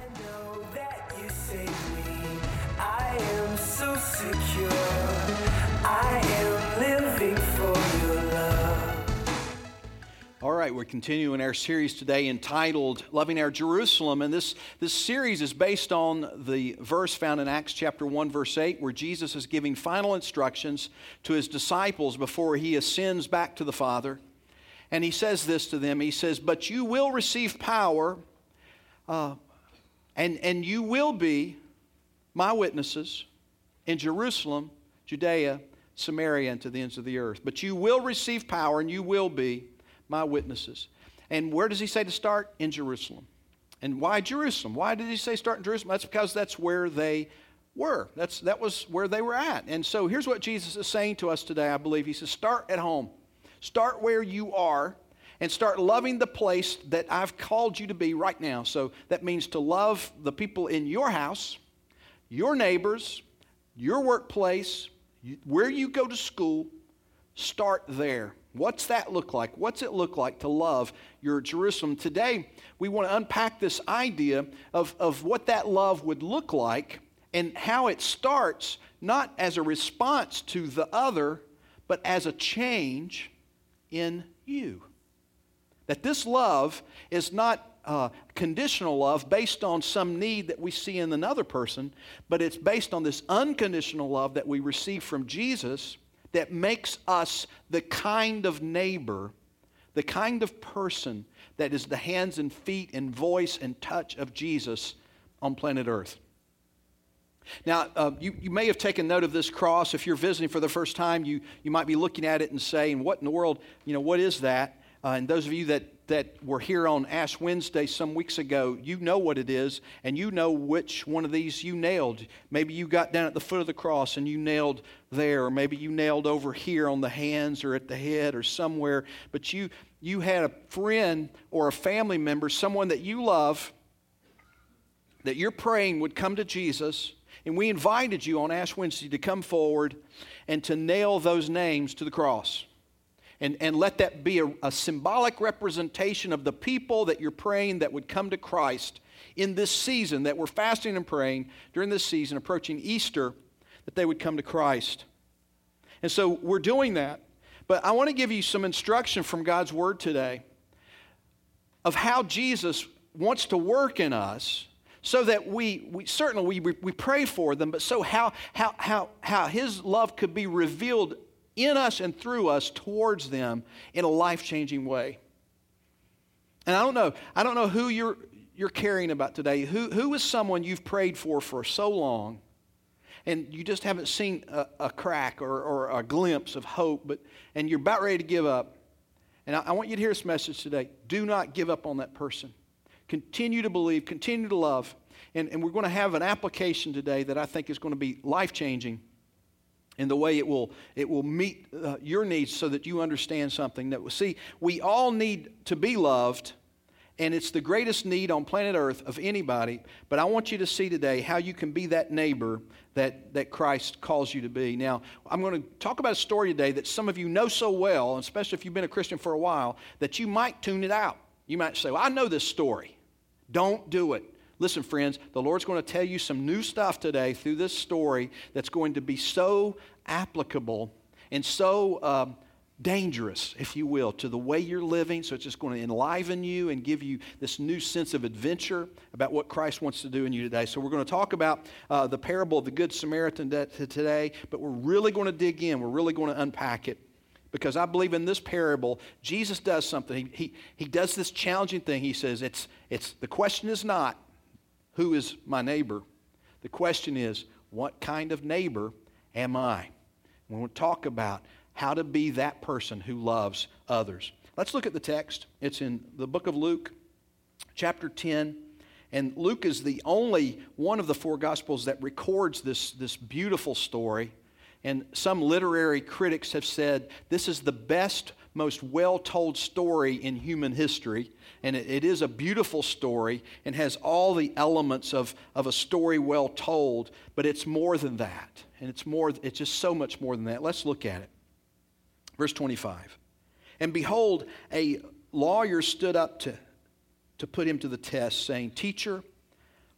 know that you save me. I am so secure. I am living for your love. All right, we're continuing our series today entitled Loving Our Jerusalem. And this series is based on the verse found in Acts chapter 1, verse 8, where Jesus is giving final instructions to his disciples before he ascends back to the Father. And he says this to them. He says, "But you will receive power, and you will be my witnesses in Jerusalem, Judea, Samaria, and to the ends of the earth. But you will receive power, and you will be my witnesses." And where does he say to start? In Jerusalem. And why Jerusalem? Why did he say start in Jerusalem? That's because that's where they were. That was where they were at. And so here's what Jesus is saying to us today, I believe. He says, start at home. Start where you are and start loving the place that I've called you to be right now. So that means to love the people in your house, your neighbors, your workplace, where you go to school. Start there. What's that look like? What's it look like to love your Jerusalem? Today, we want to unpack this idea of what that love would look like and how it starts not as a response to the other, but as a change in you. That this love is not conditional love based on some need that we see in another person, but it's based on this unconditional love that we receive from Jesus that makes us the kind of neighbor, the kind of person that is the hands and feet and voice and touch of Jesus on planet Earth. Now, you may have taken note of this cross. If you're visiting for the first time, you might be looking at it and saying, what in the world, what is that? And those of you that were here on Ash Wednesday some weeks ago, you know what it is, and you know which one of these you nailed. Maybe you got down at the foot of the cross and you nailed there, or maybe you nailed over here on the hands or at the head or somewhere. But you had a friend or a family member, someone that you love, that you're praying would come to Jesus. And we invited you on Ash Wednesday to come forward and to nail those names to the cross. And let that be a symbolic representation of the people that you're praying that would come to Christ in this season, that we're fasting and praying during this season, approaching Easter, that they would come to Christ. And so we're doing that. But I want to give you some instruction from God's Word today of how Jesus wants to work in us, so that we certainly pray for them, but so how His love could be revealed in us and through us towards them in a life-changing way. And I don't know who you're caring about today. Who is someone you've prayed for so long, and you just haven't seen a crack or a glimpse of hope, and you're about ready to give up. And I want you to hear this message today. Do not give up on that person. Continue to believe, continue to love. And we're going to have an application today that I think is going to be life-changing in the way it will meet your needs so that you understand something. That see, we all need to be loved, and it's the greatest need on planet Earth of anybody. But I want you to see today how you can be that neighbor that Christ calls you to be. Now, I'm going to talk about a story today that some of you know so well, especially if you've been a Christian for a while, that you might tune it out. You might say, well, I know this story. Don't do it. Listen, friends, the Lord's going to tell you some new stuff today through this story that's going to be so applicable and so dangerous, if you will, to the way you're living. So it's just going to enliven you and give you this new sense of adventure about what Christ wants to do in you today. So we're going to talk about the parable of the Good Samaritan today, but we're really going to dig in. We're really going to unpack it. Because I believe in this parable, Jesus does something. He does this challenging thing. He says, the question is not, who is my neighbor? The question is, what kind of neighbor am I? We want to talk about how to be that person who loves others. Let's look at the text. It's in the book of Luke, chapter 10. And Luke is the only one of the four Gospels that records this beautiful story. And some literary critics have said this is the best, most well-told story in human history. And it is a beautiful story and has all the elements of a story well told, but it's more than that. And it's just so much more than that. Let's look at it. Verse 25. And behold, a lawyer stood up to put him to the test, saying, Teacher,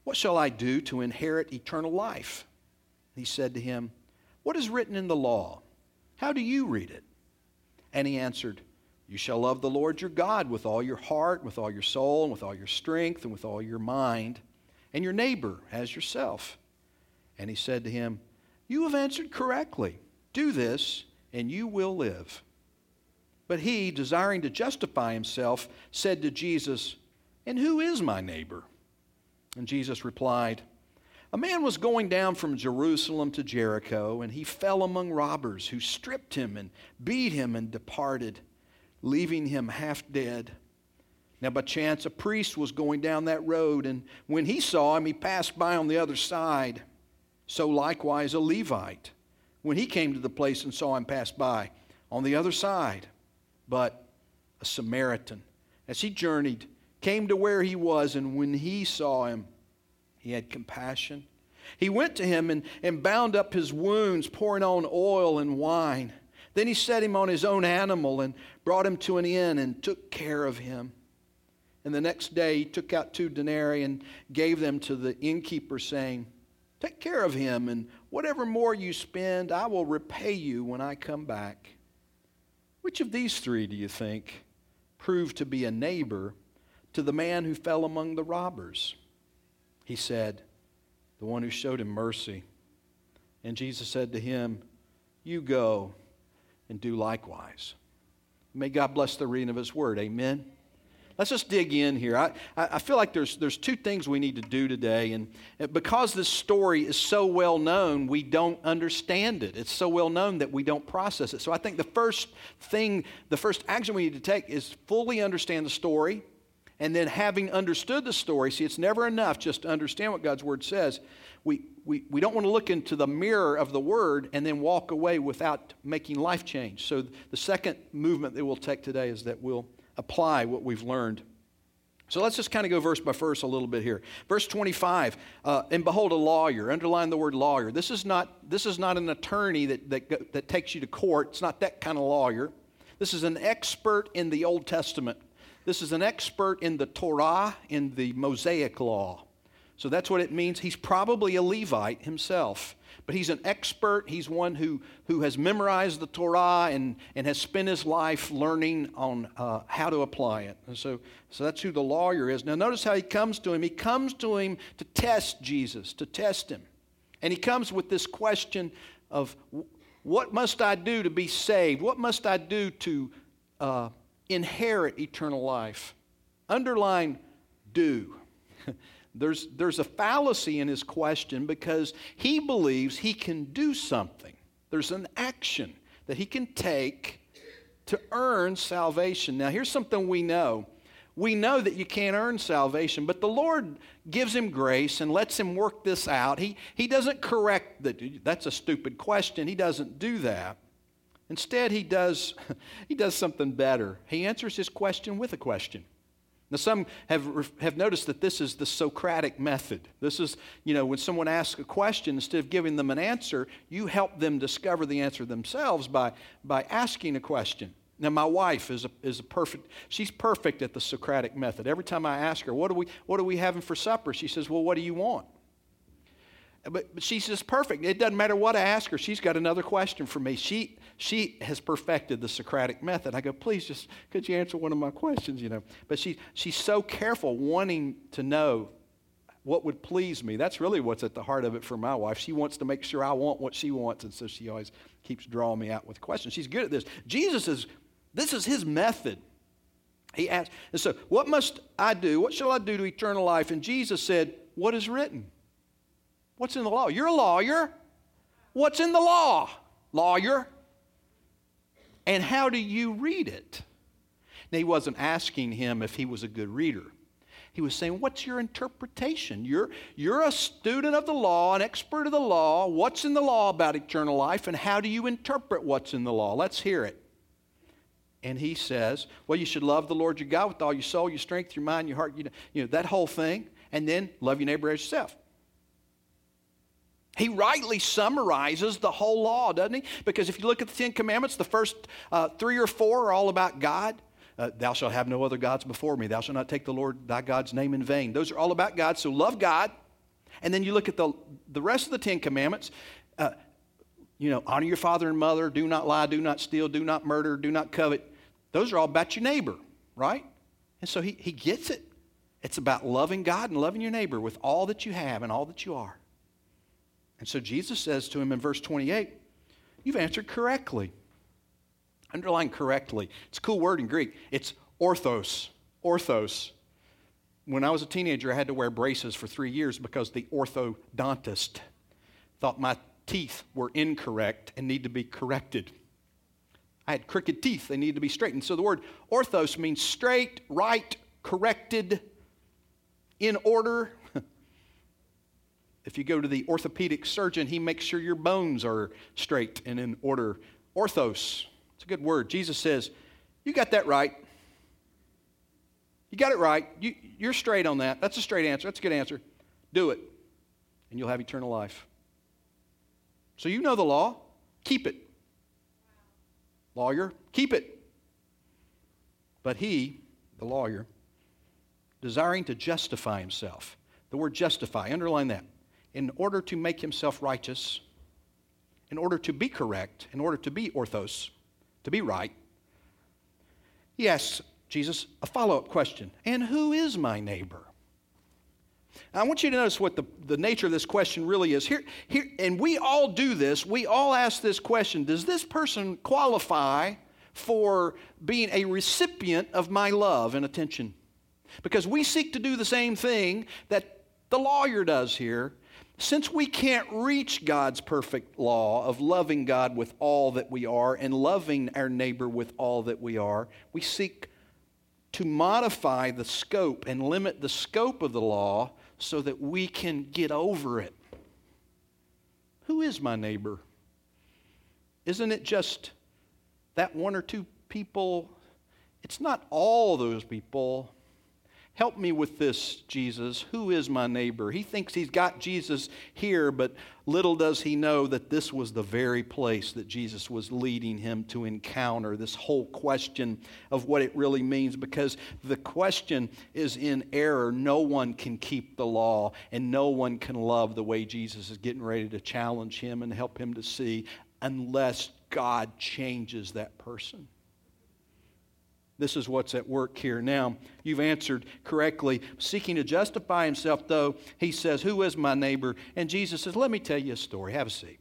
"What shall I do to inherit eternal life?" He said to him, "What is written in the law? How do you read it?" And he answered, "You shall love the Lord your God with all your heart, with all your soul, and with all your strength, and with all your mind, and your neighbor as yourself." And he said to him, "You have answered correctly. Do this, and you will live." But he, desiring to justify himself, said to Jesus, "And who is my neighbor?" And Jesus replied, "A man was going down from Jerusalem to Jericho, and he fell among robbers, who stripped him and beat him and departed, leaving him half dead. Now by chance a priest was going down that road, and when he saw him, he passed by on the other side. So likewise a Levite, when he came to the place and saw him pass by on the other side. But a Samaritan, as he journeyed, came to where he was, and when he saw him, he had compassion. He went to him and bound up his wounds, pouring on oil and wine. Then he set him on his own animal and brought him to an inn and took care of him. And the next day he took out 2 denarii and gave them to the innkeeper, saying, "Take care of him, and whatever more you spend, I will repay you when I come back." Which of these 3, do you think, proved to be a neighbor to the man who fell among the robbers? He said, "The one who showed him mercy." And Jesus said to him, "You go and do likewise." May God bless the reading of His Word. Amen. Let's just dig in here. I feel like there's 2 things we need to do today, and because this story is so well known, we don't understand it. It's so well known that we don't process it. So I think the first action we need to take is fully understand the story, and then having understood the story, see, it's never enough just to understand what God's Word says. We don't want to look into the mirror of the Word and then walk away without making life change. So the second movement that we'll take today is that we'll apply what we've learned. So let's just kind of go verse by verse a little bit here. Verse 25, and behold, a lawyer. Underline the word lawyer. This is not an attorney that takes you to court. It's not that kind of lawyer. This is an expert in the Old Testament. This is an expert in the Torah, in the Mosaic law. So that's what it means. He's probably a Levite himself, but he's an expert. He's one who has memorized the Torah and has spent his life learning on how to apply it. And so that's who the lawyer is. Now notice how he comes to him. He comes to him to test Jesus, to test him. And he comes with this question of, what must I do to be saved? What must I do to inherit eternal life? Underline do. There's a fallacy in his question because he believes he can do something. There's an action that he can take to earn salvation. Now, here's something we know. We know that you can't earn salvation, but the Lord gives him grace and lets him work this out. He doesn't correct that's a stupid question. He doesn't do that. Instead, he does something better. He answers his question with a question. Now, some have noticed that this is the Socratic method. This is, when someone asks a question, instead of giving them an answer, you help them discover the answer themselves by asking a question. Now, my wife she's perfect at the Socratic method. Every time I ask her, what are we having for supper? She says, well, what do you want? But she's just perfect. It doesn't matter what I ask her. She's got another question for me. She has perfected the Socratic method. I go, please, could you answer one of my questions, But she's so careful, wanting to know what would please me. That's really what's at the heart of it for my wife. She wants to make sure I want what she wants, and so she always keeps drawing me out with questions. She's good at this. This is his method. He asked, and so, what must I do? What shall I do to eternal life? And Jesus said, what is written? What's in the law? You're a lawyer. What's in the law, lawyer? And how do you read it? Now, he wasn't asking him if he was a good reader. He was saying, what's your interpretation? You're a student of the law, an expert of the law. What's in the law about eternal life, and how do you interpret what's in the law? Let's hear it. And he says, well, you should love the Lord your God with all your soul, your strength, your mind, your heart, that whole thing, and then love your neighbor as yourself. He rightly summarizes the whole law, doesn't he? Because if you look at the 10 Commandments, the first 3 or 4 are all about God. Thou shalt have no other gods before me. Thou shalt not take the Lord thy God's name in vain. Those are all about God. So love God And then you look at the rest of the 10 Commandments. Honor your father and mother, do not lie, do not steal, do not murder, do not covet. Those are all about your neighbor, right? And so he gets it. It's about loving God and loving your neighbor with all that you have and all that you are. And so Jesus says to him in verse 28, you've answered correctly. Underline correctly. It's a cool word in Greek. It's orthos. Orthos. When I was a teenager, I had to wear braces for 3 years because the orthodontist thought my teeth were incorrect and need to be corrected. I had crooked teeth. They needed to be straightened. So the word orthos means straight, right, corrected, in order. If you go to the orthopedic surgeon, he makes sure your bones are straight and in order. Orthos. It's a good word. Jesus says, you got that right. You got it right. You're straight on that. That's a straight answer. That's a good answer. Do it, and you'll have eternal life. So you know the law. Keep it. Lawyer, keep it. But he, the lawyer, desiring to justify himself. The word justify, underline that. In order to make himself righteous, in order to be correct, in order to be orthos, to be right, he asks Jesus a follow-up question. And who is my neighbor? Now, I want you to notice what the nature of this question really is. Here, and we all do this. We all ask this question. Does this person qualify for being a recipient of my love and attention? Because we seek to do the same thing that the lawyer does here. Since we can't reach God's perfect law of loving God with all that we are and loving our neighbor with all that we are, we seek to modify the scope and limit the scope of the law so that we can get over it. Who is my neighbor? Isn't it just that one or two people? It's not all those people. Help me with this, Jesus. Who is my neighbor? He thinks he's got Jesus here, but little does he know that this was the very place that Jesus was leading him to encounter this whole question of what it really means, because the question is in error. No one can keep the law, and no one can love the way Jesus is getting ready to challenge him and help him to see unless God changes that person. This is what's at work here. Now, you've answered correctly. Seeking to justify himself, though, he says, who is my neighbor? And Jesus says, let me tell you a story. Have a seat.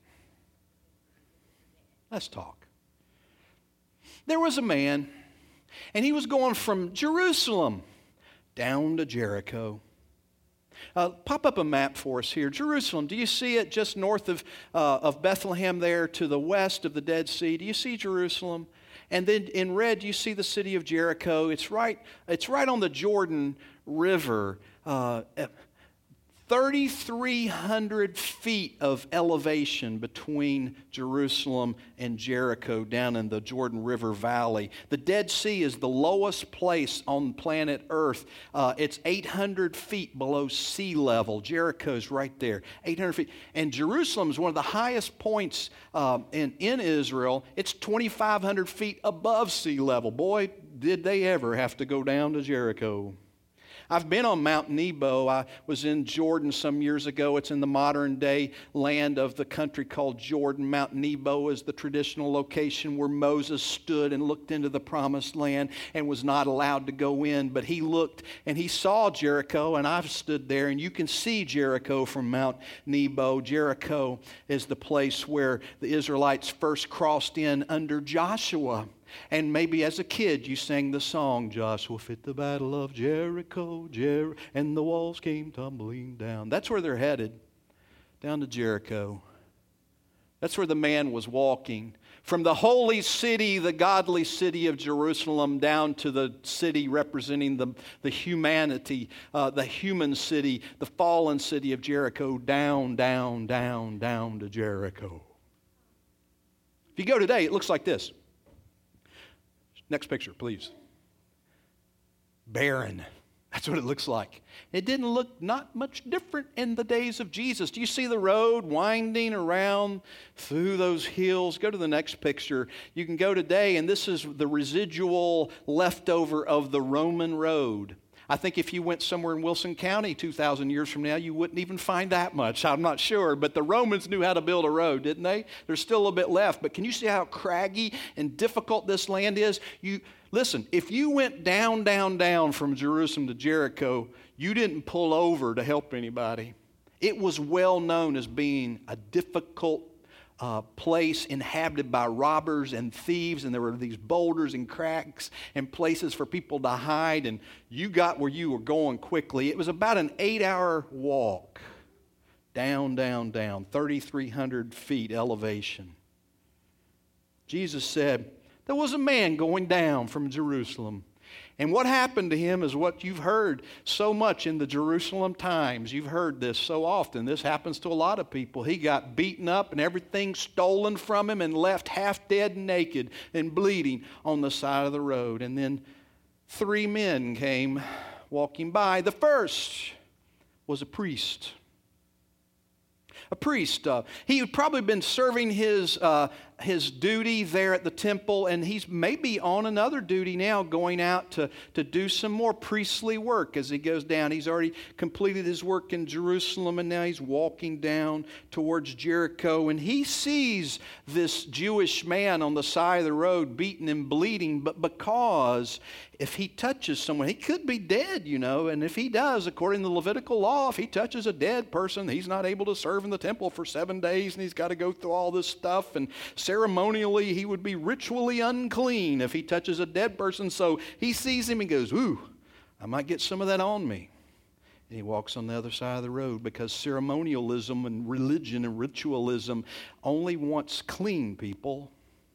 Let's talk. There was a man, and he was going from Jerusalem down to Jericho. Pop up a map for us here. Jerusalem, do you see it just north of Bethlehem there to the west of the Dead Sea? Do you see Jerusalem? And then in red, you see the city of Jericho. It's right on the Jordan River. 3,300 feet of elevation between Jerusalem and Jericho down in the Jordan River Valley. The Dead Sea is the lowest place on planet Earth. It's 800 feet below sea level. Jericho's right there, 800 feet. And Jerusalem is one of the highest points in Israel. It's 2,500 feet above sea level. Boy, did they ever have to go down to Jericho. I've been on Mount Nebo. I was in Jordan some years ago. It's in the modern day land of the country called Jordan. Mount Nebo is the traditional location where Moses stood and looked into the promised land and was not allowed to go in. But he looked and he saw Jericho, and I've stood there, and you can see Jericho from Mount Nebo. Jericho is the place where the Israelites first crossed in under Joshua. And maybe as a kid you sang the song, Joshua fit the battle of Jericho, and the walls came tumbling down. That's where they're headed, down to Jericho. That's where the man was walking. From the holy city, the godly city of Jerusalem, down to the city representing the humanity, the human city, the fallen city of Jericho, down to Jericho. If you go today, it looks like this. Next picture, please. Barren. That's what it looks like. It didn't look not much different in the days of Jesus. Do you see the road winding around through those hills? Go to the next picture. You can go today, and this is the residual leftover of the Roman road. I think if you went somewhere in Wilson County 2,000 years from now, you wouldn't even find that much. I'm not sure. But the Romans knew how to build a road, didn't they? There's still a little bit left. But can you see how craggy and difficult this land is? Listen, if you went down from Jerusalem to Jericho, you didn't pull over to help anybody. It was well known as being a difficult place inhabited by robbers and thieves, and there were these boulders and cracks and places for people to hide, and you got where you were going quickly. It was about an 8-hour walk down, 3,300 feet elevation. Jesus said, there was a man going down from Jerusalem. And what happened to him is what you've heard so much in the Jerusalem Times. You've heard this so often. This happens to a lot of people. He got beaten up and everything stolen from him and left half dead and naked and bleeding on the side of the road. And then 3 men came walking by. The first was a priest. A priest. He had probably been serving his duty there at the temple, and he's maybe on another duty now, going out to do some more priestly work as he goes down. He's already completed his work in Jerusalem, and now he's walking down towards Jericho, and he sees this Jewish man on the side of the road beaten and bleeding, but because if he touches someone, he could be dead, and if he does, according to the Levitical law, if he touches a dead person, he's not able to serve in the temple for 7 days, and he's got to go through all this stuff, and ceremonially he would be ritually unclean if he touches a dead person. So he sees him and goes, ooh, I might get some of that on me. And he walks on the other side of the road, because ceremonialism and religion and ritualism only wants clean people.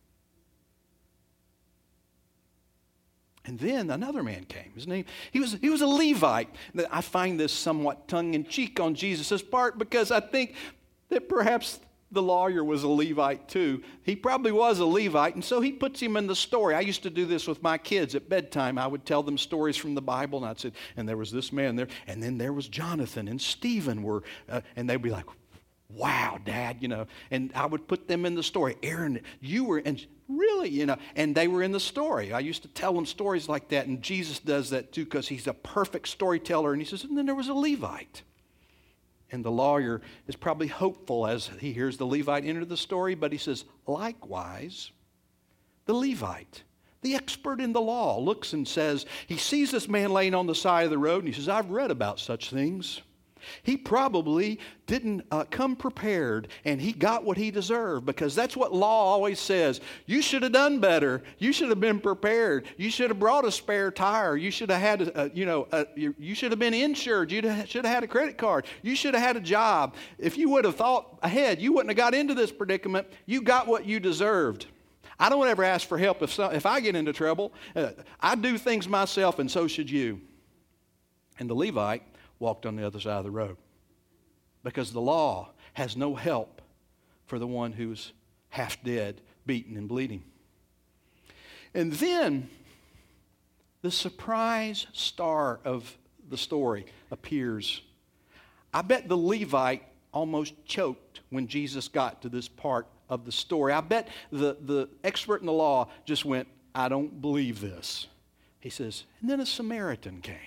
And then another man came. His name, he was a Levite. I find this somewhat tongue-in-cheek on Jesus' part, because I think that perhaps the lawyer was a Levite too. He probably was a Levite, and so he puts him in the story. I used to do this with my kids at bedtime. I would tell them stories from the Bible, and I'd say, and there was this man there, and then there was Jonathan and Stephen were, and they'd be like, wow, Dad, and I would put them in the story. Aaron, you were, and really, and they were in the story. I used to tell them stories like that, and Jesus does that too, because he's a perfect storyteller, and he says, and then there was a Levite. And the lawyer is probably hopeful as he hears the Levite enter the story, but he says, likewise, the Levite, the expert in the law, looks and says, he sees this man laying on the side of the road, and he says, I've read about such things. He probably didn't come prepared, and he got what he deserved, because that's what law always says. You should have done better. You should have been prepared. You should have brought a spare tire. You should have had, you should have been insured. You should have had a credit card. You should have had a job. If you would have thought ahead, you wouldn't have got into this predicament. You got what you deserved. I don't ever ask for help if I get into trouble. I do things myself, and so should you. And the Levite walked on the other side of the road, because the law has no help for the one who's half dead, beaten, and bleeding. And then the surprise star of the story appears. I bet the Levite almost choked when Jesus got to this part of the story. I bet the expert in the law just went, I don't believe this. He says, and then a Samaritan came.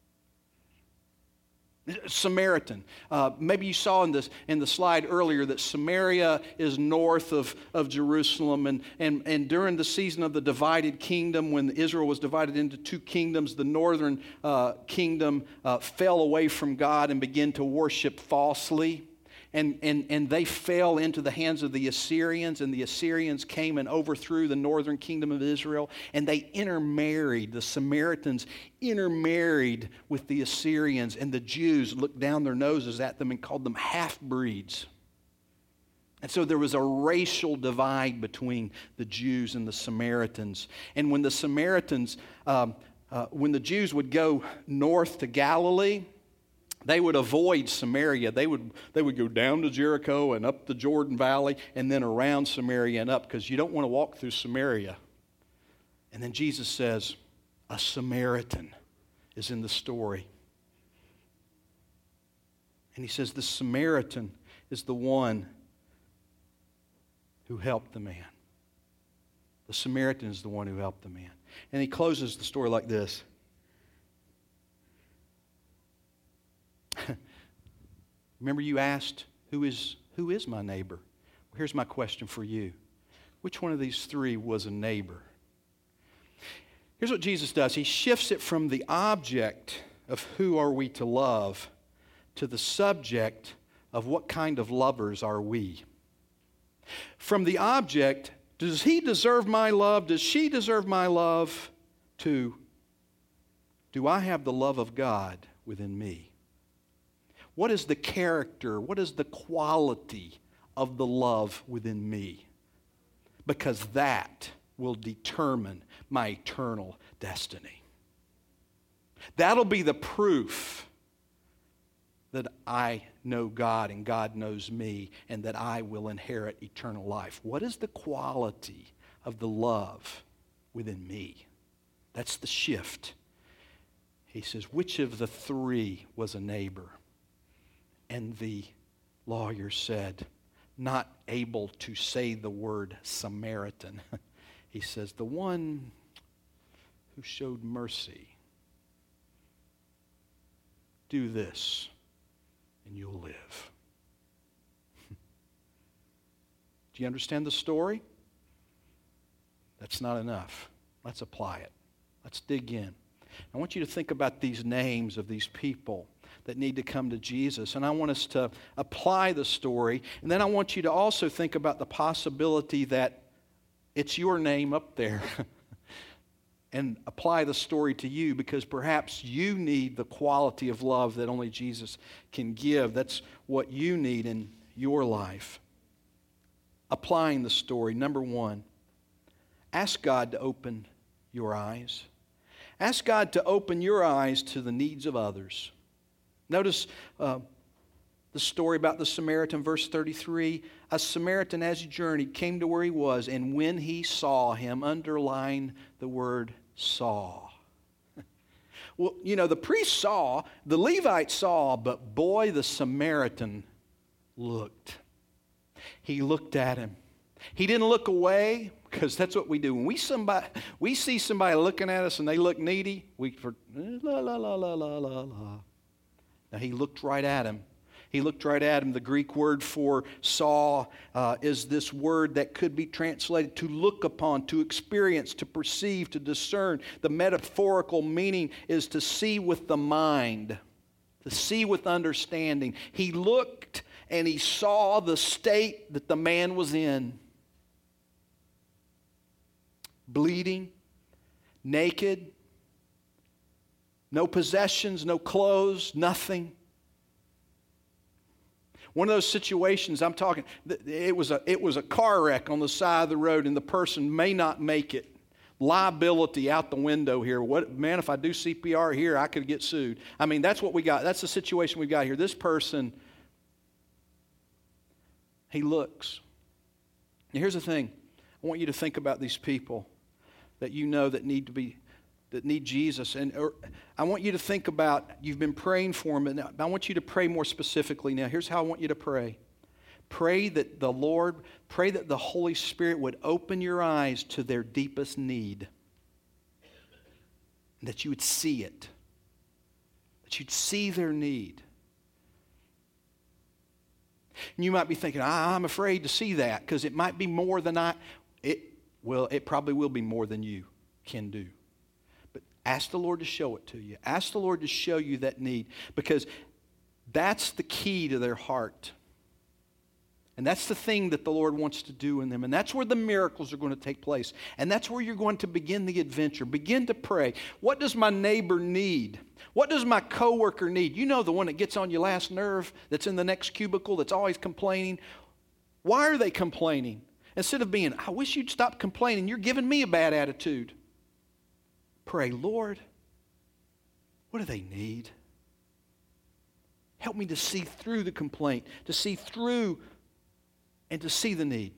Samaritan. Maybe you saw in the slide earlier that Samaria is north of Jerusalem, and during the season of the divided kingdom, when Israel was divided into 2 kingdoms, the northern kingdom fell away from God and began to worship falsely. And they fell into the hands of the Assyrians, and the Assyrians came and overthrew the northern kingdom of Israel, and they intermarried. The Samaritans intermarried with the Assyrians, and the Jews looked down their noses at them and called them half-breeds. And so there was a racial divide between the Jews and the Samaritans. And when the Samaritans, when the Jews would go north to Galilee, they would avoid Samaria. They would go down to Jericho and up the Jordan Valley and then around Samaria and up, because you don't want to walk through Samaria. And then Jesus says, a Samaritan is in the story. And he says the Samaritan is the one who helped the man. The Samaritan is the one who helped the man. And he closes the story like this. Remember you asked, who is my neighbor? Well, here's my question for you. Which one of these three was a neighbor? Here's what Jesus does. He shifts it from the object of who are we to love to the subject of what kind of lovers are we. From the object, does he deserve my love? Does she deserve my love? To, do I have the love of God within me? What is the character? What is the quality of the love within me? Because that will determine my eternal destiny. That'll be the proof that I know God and God knows me and that I will inherit eternal life. What is the quality of the love within me? That's the shift. He says, which of the three was a neighbor? And the lawyer said, not able to say the word Samaritan. He says, the one who showed mercy. Do this and you'll live. Do you understand the story? That's not enough. Let's apply it. Let's dig in. I want you to think about these names of these people that need to come to Jesus. And I want us to apply the story. And then I want you to also think about the possibility that it's your name up there. And apply the story to you, because perhaps you need the quality of love that only Jesus can give. That's what you need in your life. Applying the story. Number one, ask God to open your eyes. Ask God to open your eyes to the needs of others. Notice the story about the Samaritan, verse 33. A Samaritan, as he journeyed, came to where he was, and when he saw him, underline the word saw. Well, you know, the priest saw, the Levite saw, but boy, the Samaritan looked. He looked at him. He didn't look away, because that's what we do. When we see somebody looking at us and they look needy, la la la la la la la. Now he looked right at him. He looked right at him. The Greek word for saw is this word that could be translated to look upon, to experience, to perceive, to discern. The metaphorical meaning is to see with the mind, to see with understanding. He looked and he saw the state that the man was in. Bleeding, naked, no possessions, no clothes, nothing. One of those situations I'm talking, it was a car wreck on the side of the road, and the person may not make it. Liability out the window here. Man, if I do CPR here, I could get sued. I mean, that's what we got. That's the situation we got here. This person, he looks. Now, here's the thing. I want you to think about these people that you know that need Jesus. And I want you to think about, you've been praying for them, and I want you to pray more specifically now. Here's how I want you to pray. Pray that the Holy Spirit would open your eyes to their deepest need. And that you would see it. That you'd see their need. And you might be thinking, I'm afraid to see that, because it might be more than it probably will be more than you can do. Ask the Lord to show it to you. Ask the Lord to show you that need, because that's the key to their heart. And that's the thing that the Lord wants to do in them. And that's where the miracles are going to take place. And that's where you're going to begin the adventure. Begin to pray. What does my neighbor need? What does my coworker need? You know, the one that gets on your last nerve, that's in the next cubicle, that's always complaining. Why are they complaining? Instead of being, I wish you'd stop complaining. You're giving me a bad attitude. Pray, Lord, what do they need? Help me to see through the complaint, to see through and to see the need.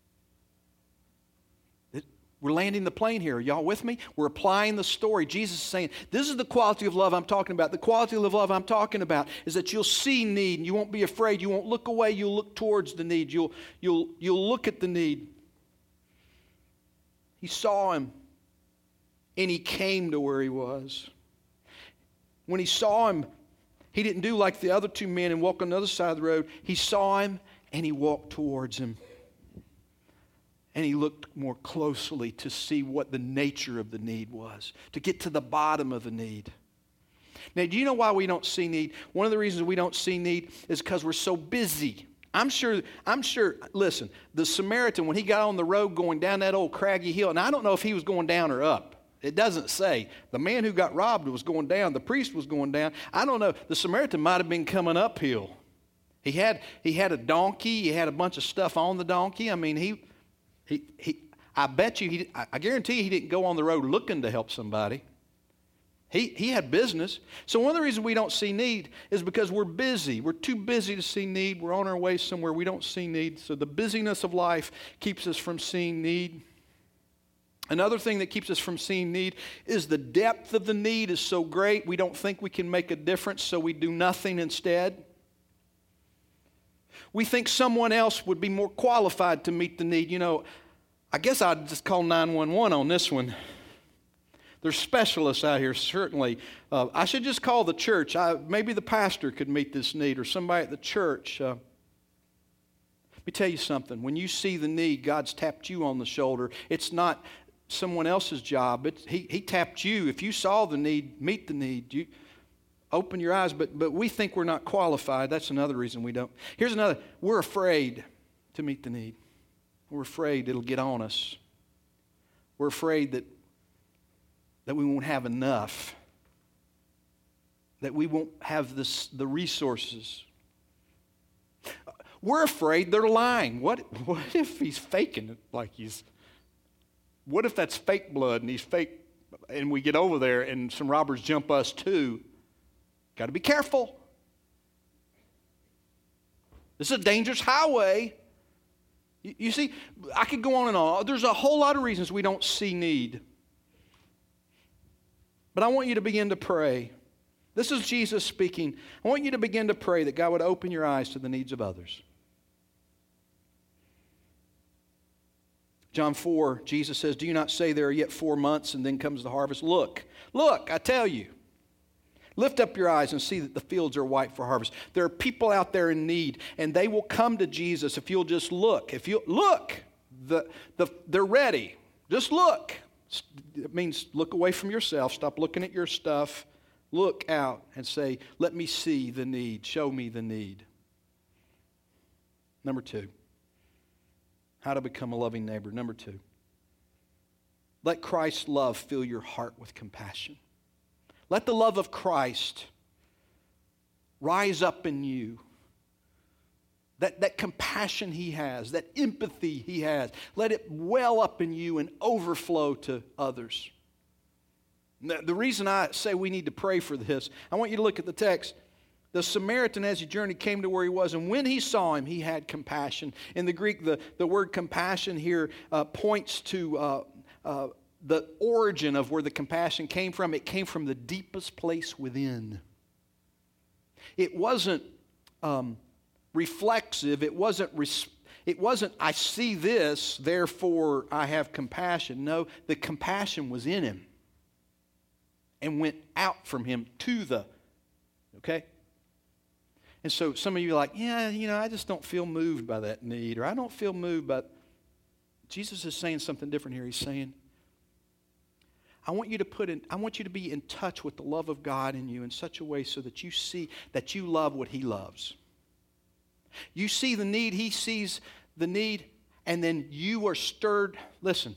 We're landing the plane here. Are y'all with me? We're applying the story. Jesus is saying, this is the quality of love I'm talking about. The quality of love I'm talking about is that you'll see need and you won't be afraid. You won't look away. You'll look towards the need. You'll look at the need. He saw him. And he came to where he was. When he saw him, He didn't do like the other two men and walk on the other side of the road. He saw him and he walked towards him. And he looked more closely to see what the nature of the need was, to get to the bottom of the need. Now, do you know why we don't see need? One of the reasons we don't see need is because we're so busy. I'm sure, listen, the Samaritan, when he got on the road going down that old craggy hill, and I don't know if he was going down or up. It doesn't say. The man who got robbed was going down. The priest was going down. I don't know. The Samaritan might have been coming uphill. He had a donkey. He had a bunch of stuff on the donkey. I mean, I bet you, I guarantee you he didn't go on the road looking to help somebody. He had business. So one of the reasons we don't see need is because we're busy. We're too busy to see need. We're on our way somewhere. We don't see need. So the busyness of life keeps us from seeing need. Another thing that keeps us from seeing need is the depth of the need is so great we don't think we can make a difference, so we do nothing instead. We think someone else would be more qualified to meet the need. You know, I guess I'd just call 911 on this one. There's specialists out here, certainly. I should just call the church. Maybe the pastor could meet this need, or somebody at the church. Let me tell you something. When you see the need, God's tapped you on the shoulder. It's not someone else's job. He tapped you. If you saw the need, meet the need. You open your eyes, but we think we're not qualified. That's another reason we don't. Here's another. We're afraid to meet the need. We're afraid it'll get on us. We're afraid that we won't have enough, that we won't have the resources. We're afraid they're lying. What if he's faking it like he's... What if that's fake blood and he's fake, and we get over there and some robbers jump us too? Got to be careful. This is a dangerous highway. You see, I could go on and on. There's a whole lot of reasons we don't see need. But I want you to begin to pray. This is Jesus speaking. I want you to begin to pray that God would open your eyes to the needs of others. John 4, Jesus says, "Do you not say there are yet 4 months and then comes the harvest? Look, I tell you. Lift up your eyes and see that the fields are white for harvest." There are people out there in need, and they will come to Jesus if you'll just look. If you look, they're ready. Just look. It means look away from yourself. Stop looking at your stuff. Look out and say, "Let me see the need. Show me the need." Number 2, how to become a loving neighbor. Number 2, let Christ's love fill your heart with compassion. Let the love of Christ rise up in you. That compassion he has, that empathy he has, let it well up in you and overflow to others. The reason I say we need to pray for this, I want you to look at the text. The Samaritan, as he journeyed, came to where he was, and when he saw him, he had compassion. In the Greek, the word compassion here points to the origin of where the compassion came from. It came from the deepest place within. It wasn't reflexive. It wasn't, I see this, therefore I have compassion. No, the compassion was in him and went out from him to okay? And so some of you are like, yeah, I just don't feel moved by that need, or I don't feel moved by... Jesus is saying something different here. He's saying, I want you to be in touch with the love of God in you in such a way so that you see that you love what he loves. You see the need, he sees the need, and then you are stirred. Listen,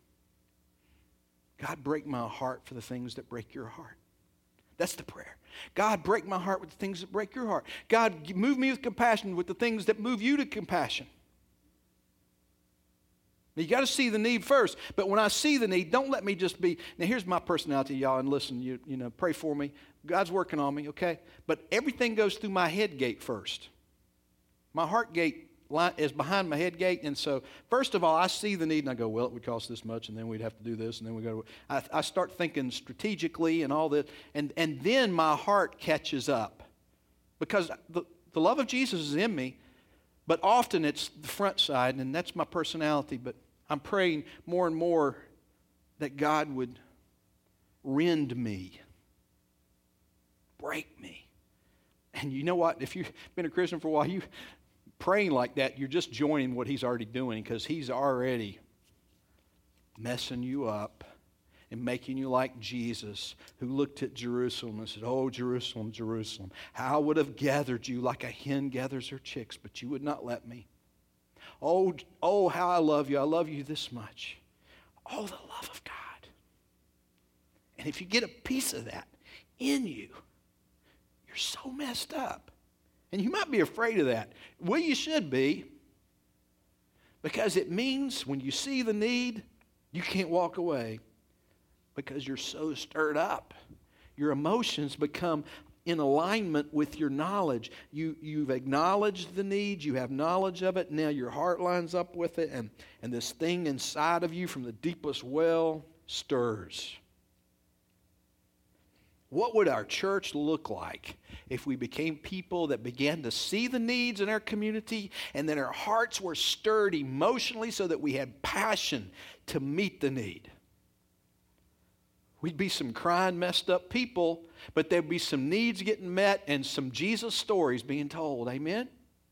God, break my heart for the things that break your heart. That's the prayer. God, break my heart with the things that break your heart. God, move me with compassion with the things that move you to compassion. Now, you got to see the need first. But when I see the need, don't let me just be... Now, here's my personality, y'all, and listen, you pray for me. God's working on me, okay? But everything goes through my head gate first. My heart gate is behind my head gate, and so first of all, I see the need, and I go, well, it would cost this much, and then we'd have to do this, and then we go. I start thinking strategically and all this, and then my heart catches up, because the love of Jesus is in me, but often it's the front side, and that's my personality. But I'm praying more and more that God would rend me, break me And you know what? If you've been a Christian for a while, you praying like that, you're just joining what he's already doing, because he's already messing you up and making you like Jesus, who looked at Jerusalem and said, "Oh, Jerusalem, Jerusalem, how I would have gathered you like a hen gathers her chicks, but you would not let me. Oh, how I love you. I love you this much." Oh, the love of God. And if you get a piece of that in you, you're so messed up. And you might be afraid of that. Well, you should be. Because it means when you see the need, you can't walk away. Because you're so stirred up. Your emotions become in alignment with your knowledge. You've acknowledged the need. You have knowledge of it. Now your heart lines up with it. And this thing inside of you from the deepest well stirs. What would our church look like if we became people that began to see the needs in our community, and then our hearts were stirred emotionally so that we had passion to meet the need? We'd be some crying, messed up people, but there'd be some needs getting met and some Jesus stories being told. Amen?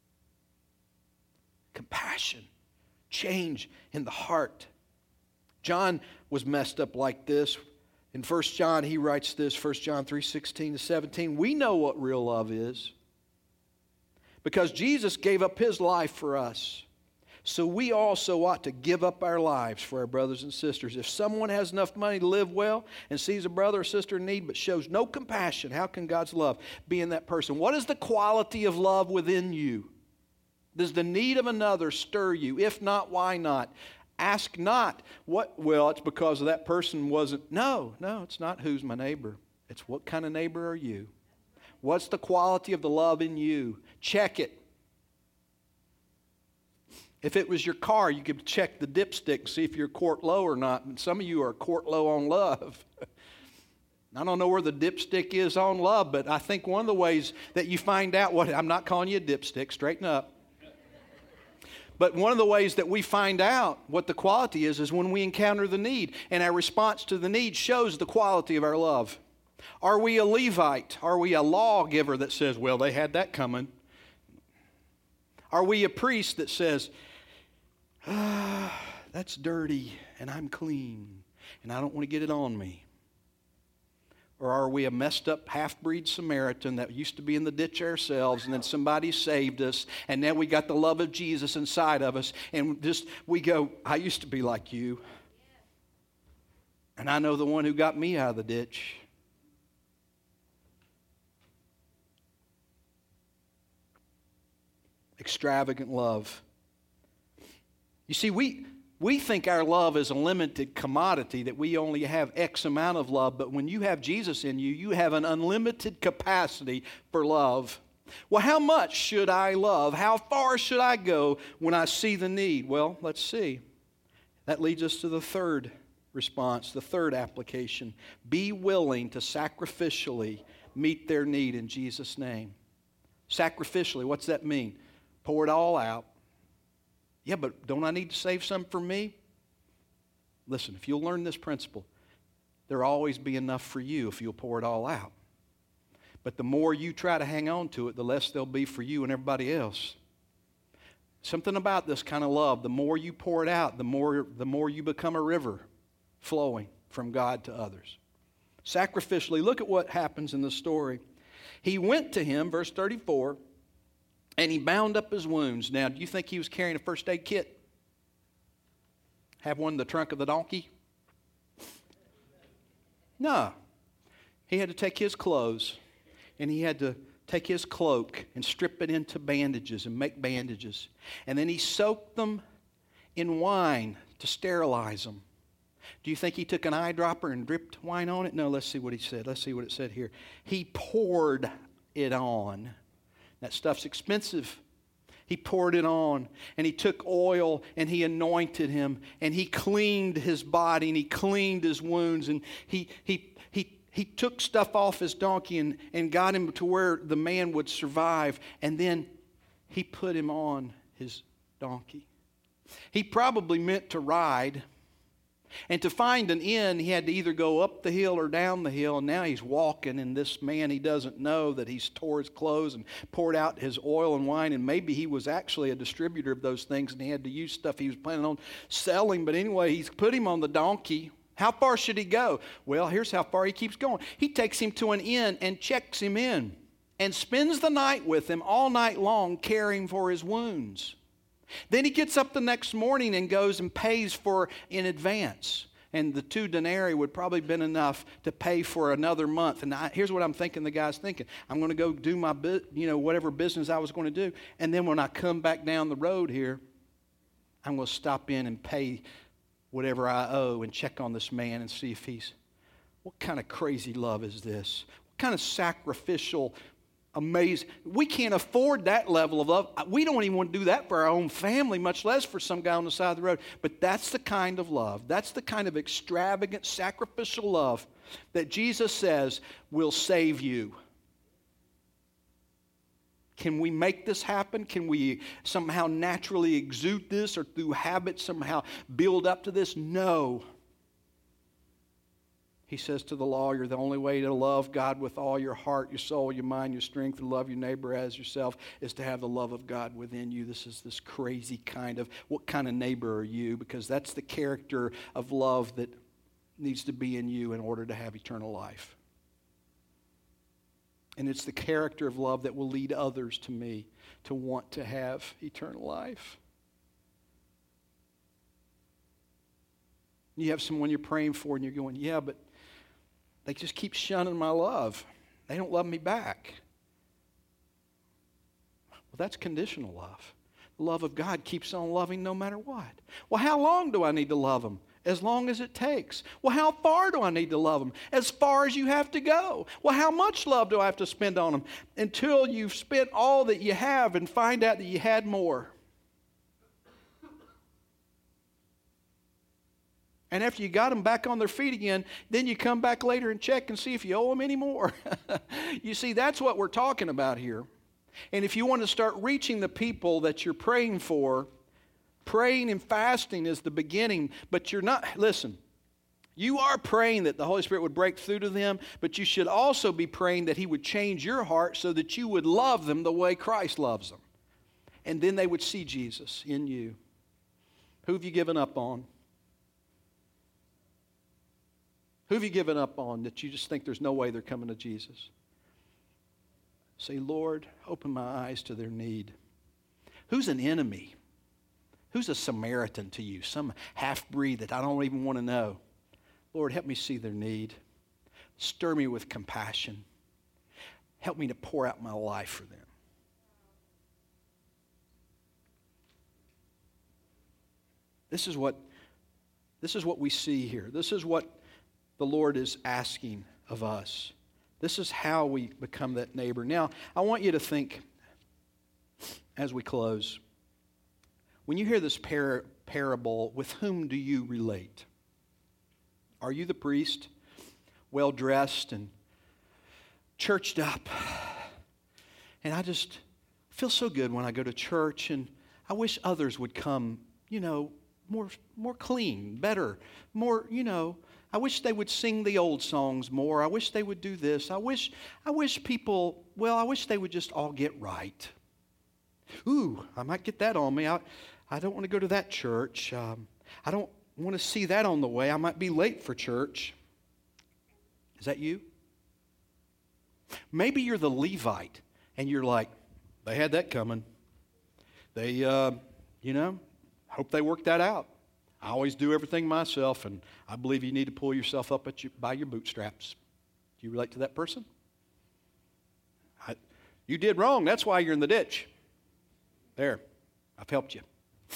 Compassion, change in the heart. John was messed up like this. In 1 John, he writes this, 1 John 3:16-17. We know what real love is because Jesus gave up his life for us. So we also ought to give up our lives for our brothers and sisters. If someone has enough money to live well and sees a brother or sister in need but shows no compassion, how can God's love be in that person? What is the quality of love within you? Does the need of another stir you? If not, why not? Ask not, well, it's because that person wasn't. No, it's not who's my neighbor. It's what kind of neighbor are you? What's the quality of the love in you? Check it. If it was your car, you could check the dipstick and see if you're court low or not. And some of you are court low on love. I don't know where the dipstick is on love, but I think one of the ways that you find out I'm not calling you a dipstick, straighten up. But one of the ways that we find out what the quality is when we encounter the need. And our response to the need shows the quality of our love. Are we a Levite? Are we a lawgiver that says, well, they had that coming? Are we a priest that says, that's dirty and I'm clean and I don't want to get it on me? Or are we a messed up half-breed Samaritan that used to be in the ditch ourselves, and then somebody saved us, and now we got the love of Jesus inside of us, and we go, I used to be like you. And I know the one who got me out of the ditch. Extravagant love. You see, we think our love is a limited commodity, that we only have X amount of love, but when you have Jesus in you, you have an unlimited capacity for love. Well, how much should I love? How far should I go when I see the need? Well, let's see. That leads us to the third response, the third application. Be willing to sacrificially meet their need in Jesus' name. Sacrificially, what's that mean? Pour it all out. Yeah, but don't I need to save some for me? Listen, if you'll learn this principle, there'll always be enough for you if you'll pour it all out. But the more you try to hang on to it, the less there'll be for you and everybody else. Something about this kind of love, the more you pour it out, the more you become a river flowing from God to others. Sacrificially, look at what happens in the story. He went to him, verse 34, and he bound up his wounds. Now, do you think he was carrying a first aid kit? Have one in the trunk of the donkey? No. He had to take his clothes, and he had to take his cloak and strip it into bandages and make bandages. And then he soaked them in wine to sterilize them. Do you think he took an eyedropper and dripped wine on it? No, let's see what he said. Let's see what it said here. He poured it on. That stuff's expensive. He poured it on, and he took oil, and he anointed him, and he cleaned his body, and he cleaned his wounds, and he took stuff off his donkey and got him to where the man would survive, and then he put him on his donkey. He probably meant to ride, And to find an inn, he had to either go up the hill or down the hill. And now he's walking, and this man, he doesn't know that he's tore his clothes and poured out his oil and wine. And maybe he was actually a distributor of those things, and he had to use stuff he was planning on selling. But anyway, he's put him on the donkey. How far should he go? Well, here's how far he keeps going. He takes him to an inn and checks him in and spends the night with him all night long, caring for his wounds. Then he gets up the next morning and goes and pays for in advance. And the 2 denarii would probably have been enough to pay for another month. And here's what I'm thinking the guy's thinking. I'm going to go do my, whatever business I was going to do. And then when I come back down the road here, I'm going to stop in and pay whatever I owe and check on this man and see if what kind of crazy love is this? What kind of sacrificial amazing. We can't afford that level of love. We don't even want to do that for our own family, much less for some guy on the side of the road. But that's the kind of love. That's the kind of extravagant, sacrificial love that Jesus says will save you. Can we make this happen? Can we somehow naturally exude this or through habit somehow build up to this? No. He says to the lawyer, the only way to love God with all your heart, your soul, your mind, your strength, and love your neighbor as yourself is to have the love of God within you. This is this crazy kind of, what kind of neighbor are you? Because that's the character of love that needs to be in you in order to have eternal life. And it's the character of love that will lead others to me to want to have eternal life. You have someone you're praying for and you're going, yeah, but they just keep shunning my love. They don't love me back. Well, that's conditional love. The love of God keeps on loving no matter what. Well, how long do I need to love them? As long as it takes. Well, how far do I need to love them? As far as you have to go. Well, how much love do I have to spend on them? Until you've spent all that you have and find out that you had more. And after you got them back on their feet again, then you come back later and check and see if you owe them any more. You see, that's what we're talking about here. And if you want to start reaching the people that you're praying for, praying and fasting is the beginning, but you're not, listen, you are praying that the Holy Spirit would break through to them, but you should also be praying that He would change your heart so that you would love them the way Christ loves them. And then they would see Jesus in you. Who have you given up on? Who have you given up on that you just think there's no way they're coming to Jesus? Say, Lord, open my eyes to their need. Who's an enemy? Who's a Samaritan to you? Some half-breed that I don't even want to know. Lord, help me see their need. Stir me with compassion. Help me to pour out my life for them. This is what we see here. This is what the Lord is asking of us. This is how we become that neighbor. Now, I want you to think as we close. When you hear this parable, with whom do you relate? Are you the priest, well-dressed and churched up? And I just feel so good when I go to church, and I wish others would come, more clean, better, more, I wish they would sing the old songs more. I wish they would do this. I wish people, I wish they would just all get right. Ooh, I might get that on me. I don't want to go to that church. I don't want to see that on the way. I might be late for church. Is that you? Maybe you're the Levite, and you're like, they had that coming. They, hope they work that out. I always do everything myself, and I believe you need to pull yourself up by your bootstraps. Do you relate to that person? You did wrong. That's why you're in the ditch. There, I've helped you.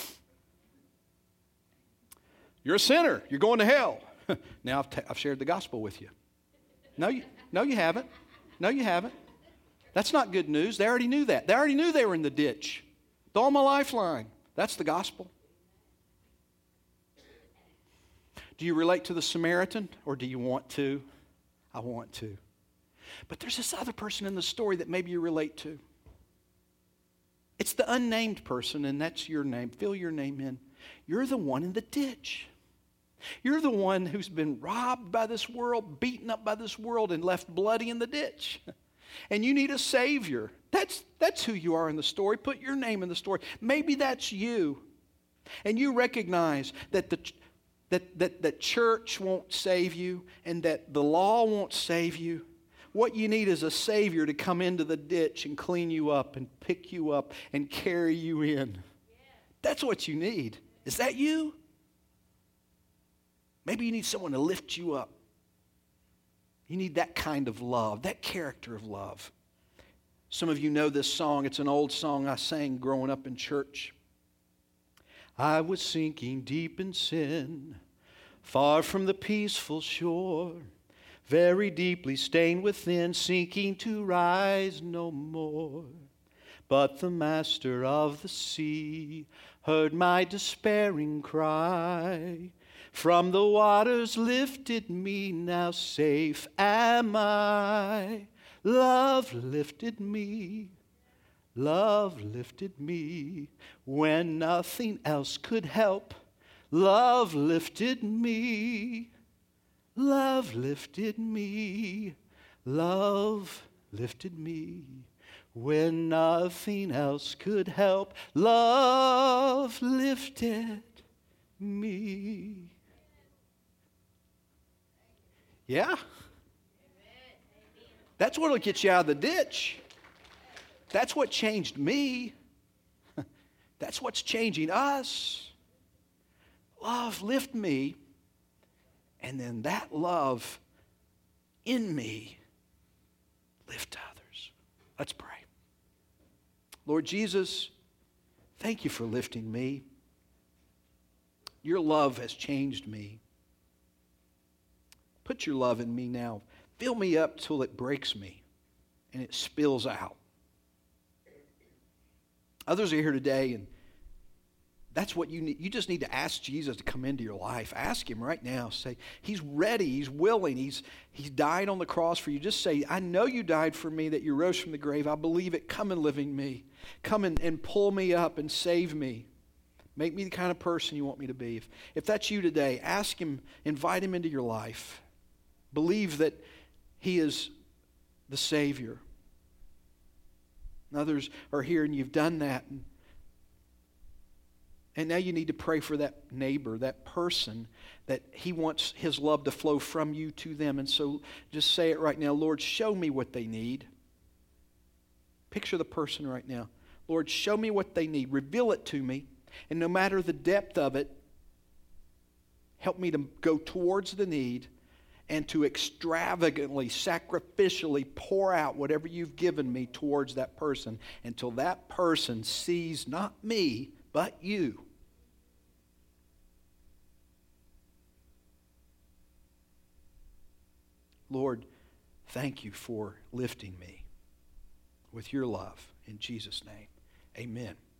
You're a sinner. You're going to hell. Now I've shared the gospel with you. No, you haven't. No, you haven't. That's not good news. They already knew that. They already knew they were in the ditch. Throw them a lifeline. That's the gospel. Do you relate to the Samaritan, or do you want to? I want to. But there's this other person in the story that maybe you relate to. It's the unnamed person, and that's your name. Fill your name in. You're the one in the ditch. You're the one who's been robbed by this world, beaten up by this world, and left bloody in the ditch. And you need a Savior. That's who you are in the story. Put your name in the story. Maybe that's you. And you recognize that that church won't save you and that the law won't save you. What you need is a Savior to come into the ditch and clean you up and pick you up and carry you in. That's what you need. Is that you? Maybe you need someone to lift you up. You need that kind of love, that character of love. Some of you know this song. It's an old song I sang growing up in church. I was sinking deep in sin, far from the peaceful shore, very deeply stained within, sinking to rise no more. But the master of the sea heard my despairing cry. From the waters lifted me, now safe am I. Love lifted me, love lifted me, when nothing else could help. Love lifted me, love lifted me, love lifted me, when nothing else could help. Love lifted me. Yeah? That's what'll get you out of the ditch. That's what changed me. That's what's changing us. Love lift me, and then that love in me lift others. Let's pray. Lord Jesus, thank you for lifting me. Your love has changed me. Put your love in me now. Fill me up till it breaks me and it spills out. Others are here today, and that's what you need. You just need to ask Jesus to come into your life. Ask him right now. Say, he's ready. He's willing. He's died on the cross for you. Just say, I know you died for me, that you rose from the grave. I believe it. Come and live in me. Come and pull me up and save me. Make me the kind of person you want me to be. If that's you today, ask him, invite him into your life. Believe that he is the Savior. And others are here and you've done that. And now you need to pray for that neighbor, that person, that he wants his love to flow from you to them. And so just say it right now. Lord, show me what they need. Picture the person right now. Lord, show me what they need. Reveal it to me. And no matter the depth of it, help me to go towards the need and to extravagantly, sacrificially pour out whatever you've given me towards that person until that person sees not me, but you. Lord, thank you for lifting me with your love. In Jesus' name, amen.